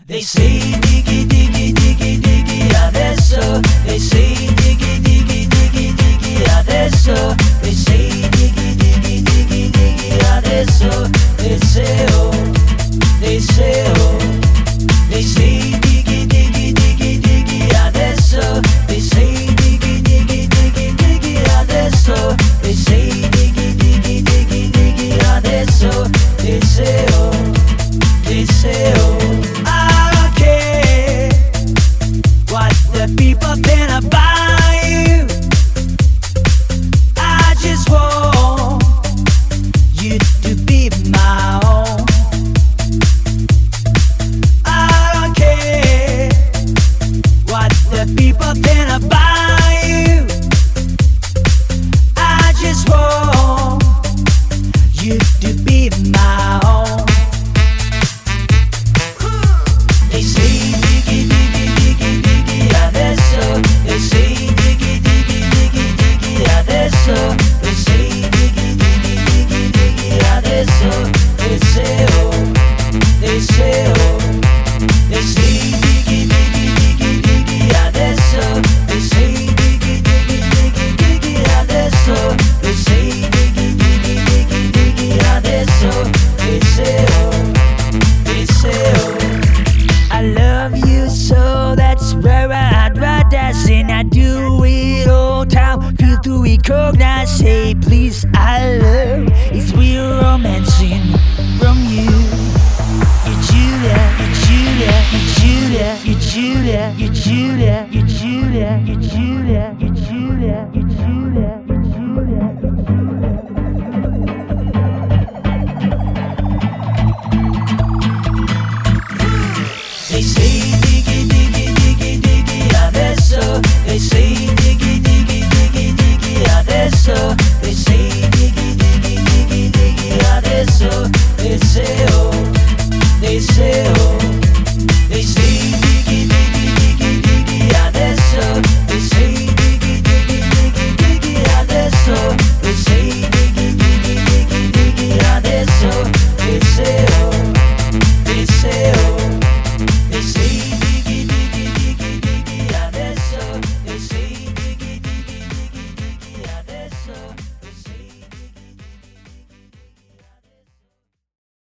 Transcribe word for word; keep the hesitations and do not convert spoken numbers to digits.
They say diggy diggy diggy diggy adesso. They say diggy diggy diggy diggy adesso. They say diggy diggy diggy diggy adesso. They say oh, they say oh. They say diggy diggy diggy diggy adesso. They say diggy diggy diggy diggy adesso. They say diggy diggy diggy diggy adesso. They say oh, they say oh. People think about you. I just want you to be my own. I don't care what the people think about you. I just want you to be my own. They say diggy diggy diggy diggy adesso. They say diggy diggy diggy diggy adesso. They say diggy diggy diggy diggy adesso. They say oh, they say oh. They say diggy diggy diggy diggy adesso. They say diggy diggy diggy diggy adesso. They say diggy diggy diggy diggy adesso. They say oh, they say oh. I love you so that's where I'd rather sing. I do it all time, feel to recognize. Say please, I love. It's real romancing from you. You're Julia, you're Julia, you're Julia, you're Julia, you're Julia, you're Julia, you're Julia, you're Julia, you're Julia.